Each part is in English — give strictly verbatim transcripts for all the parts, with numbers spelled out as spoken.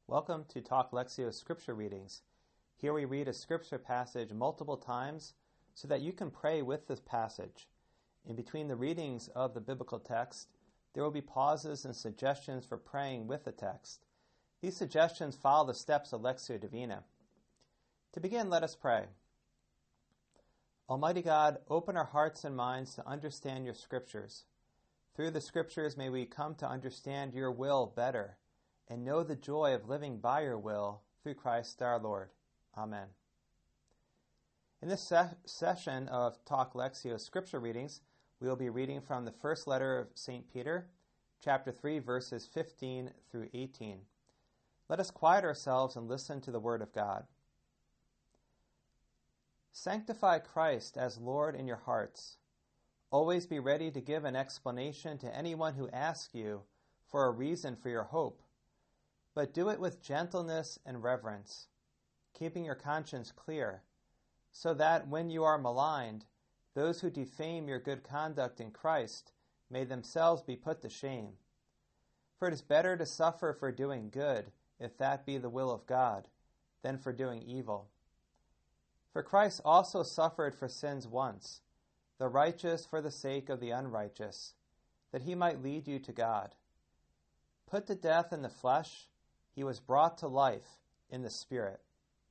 Welcome to Talk Lectio Scripture Readings. Here we read a scripture passage multiple times so that you can pray with this passage. In between the readings of the biblical text, there will be pauses and suggestions for praying with the text. These suggestions follow the steps of Lectio Divina. To begin, let us pray. Almighty God, open our hearts and minds to understand your scriptures. Through the scriptures, may we come to understand your will better and know the joy of living by your will through Christ our Lord. Amen. In this se- session of Talk Lectio Scripture Readings, we will be reading from the first letter of Saint Peter, chapter three, verses fifteen through eighteen. Let us quiet ourselves and listen to the Word of God. Sanctify Christ as Lord in your hearts. Always be ready to give an explanation to anyone who asks you for a reason for your hope, but do it with gentleness and reverence, keeping your conscience clear, so that when you are maligned, those who defame your good conduct in Christ may themselves be put to shame. For it is better to suffer for doing good, if that be the will of God, than for doing evil. For Christ also suffered for sins once, the righteous for the sake of the unrighteous, that he might lead you to God. Put to death in the flesh, he was brought to life in the Spirit.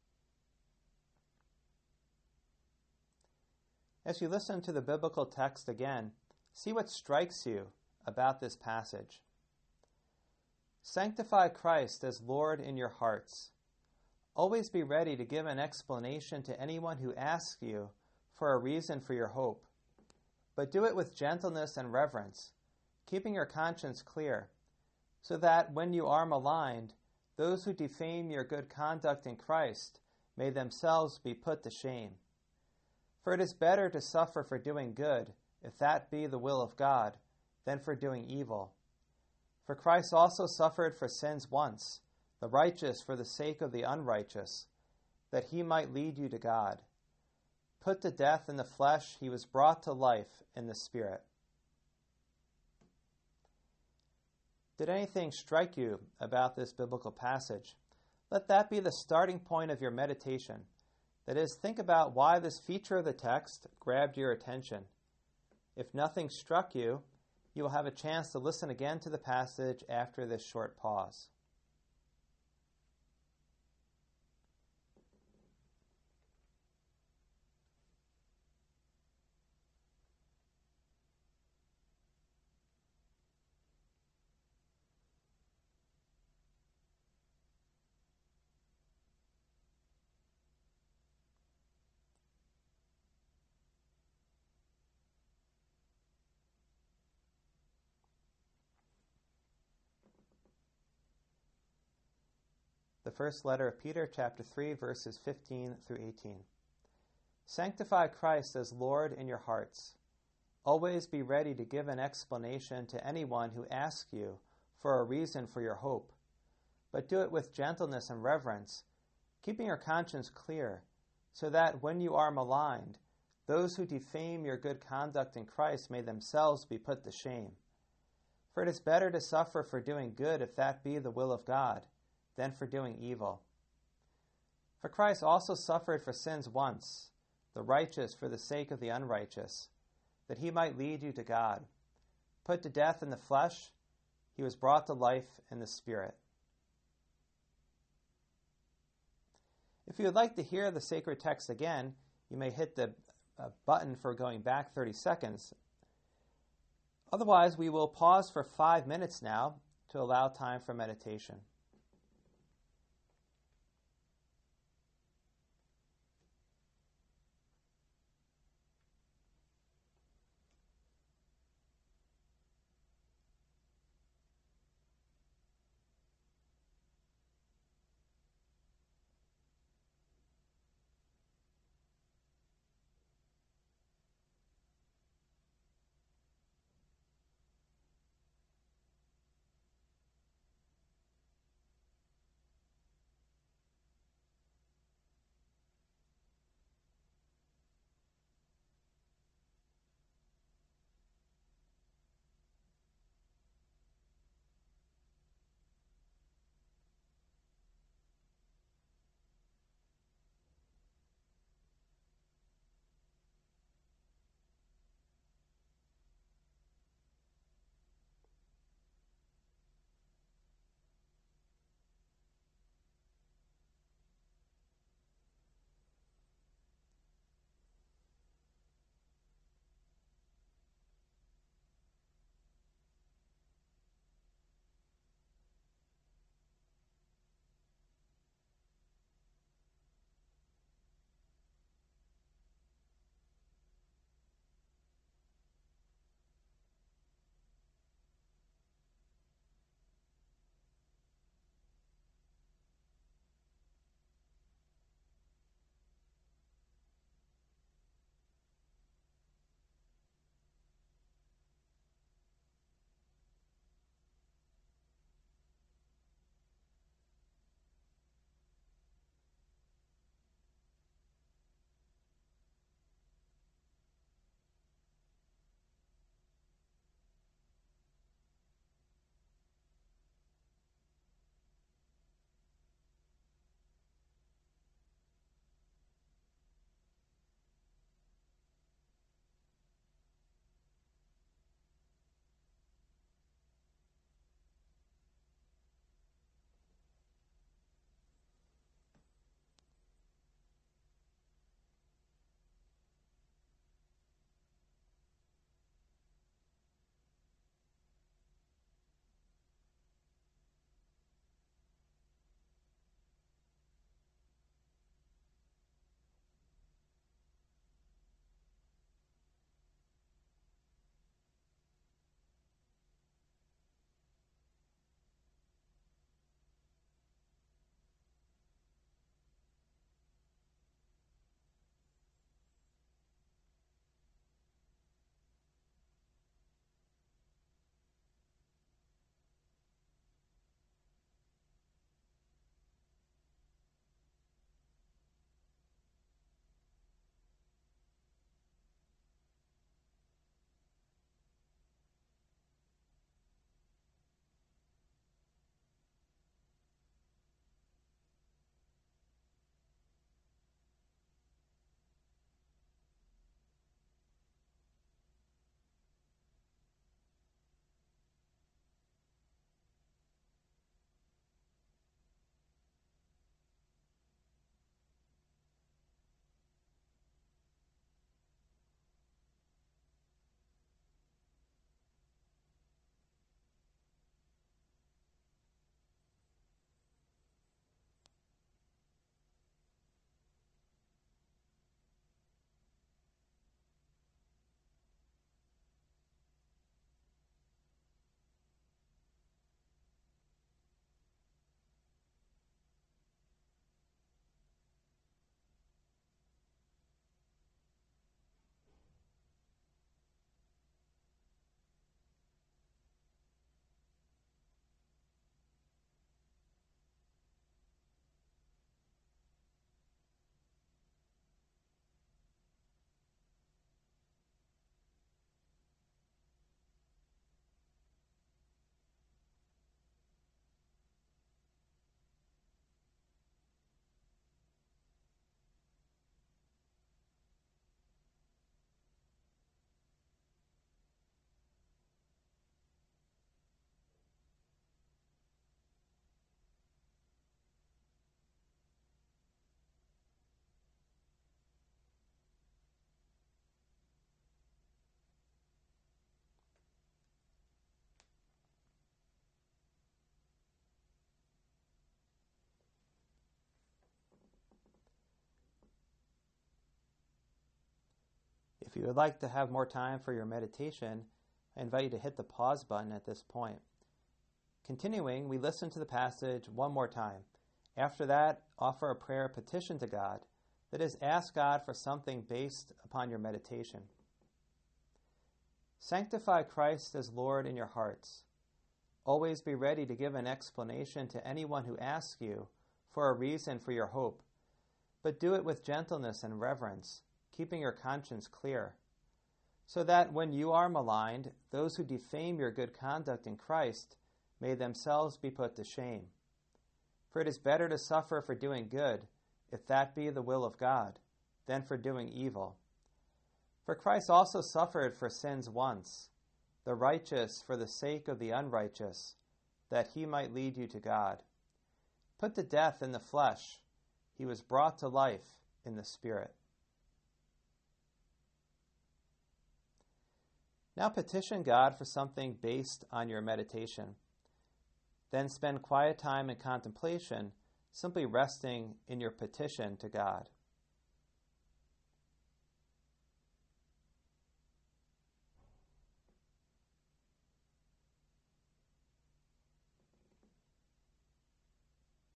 As you listen to the biblical text again, see what strikes you about this passage. Sanctify Christ as Lord in your hearts. Always be ready to give an explanation to anyone who asks you for a reason for your hope, but do it with gentleness and reverence, keeping your conscience clear, so that when you are maligned, those who defame your good conduct in Christ may themselves be put to shame. For it is better to suffer for doing good, if that be the will of God, than for doing evil. For Christ also suffered for sins once, the righteous for the sake of the unrighteous, that he might lead you to God. Put to death in the flesh, he was brought to life in the Spirit. Did anything strike you about this biblical passage? Let that be the starting point of your meditation. That is, think about why this feature of the text grabbed your attention. If nothing struck you, you will have a chance to listen again to the passage after this short pause. The first letter of Peter, chapter three, verses fifteen through eighteen. Sanctify Christ as Lord in your hearts. Always be ready to give an explanation to anyone who asks you for a reason for your hope, but do it with gentleness and reverence, keeping your conscience clear, so that when you are maligned, those who defame your good conduct in Christ may themselves be put to shame. For it is better to suffer for doing good, if that be the will of God, than for doing evil. For Christ also suffered for sins once, the righteous for the sake of the unrighteous, that he might lead you to God. Put to death in the flesh, he was brought to life in the Spirit. If you would like to hear the sacred text again, you may hit the uh, button for going back thirty seconds. Otherwise, we will pause for five minutes now to allow time for meditation. If you would like to have more time for your meditation, I invite you to hit the pause button at this point. Continuing, we listen to the passage one more time. After that, offer a prayer petition to God, that is, ask God for something based upon your meditation. Sanctify Christ as Lord in your hearts. Always be ready to give an explanation to anyone who asks you for a reason for your hope, but do it with gentleness and reverence, keeping your conscience clear, so that when you are maligned, those who defame your good conduct in Christ may themselves be put to shame. For it is better to suffer for doing good, if that be the will of God, than for doing evil. For Christ also suffered for sins once, the righteous for the sake of the unrighteous, that he might lead you to God. Put to death in the flesh, he was brought to life in the Spirit. Now petition God for something based on your meditation. Then spend quiet time in contemplation, simply resting in your petition to God.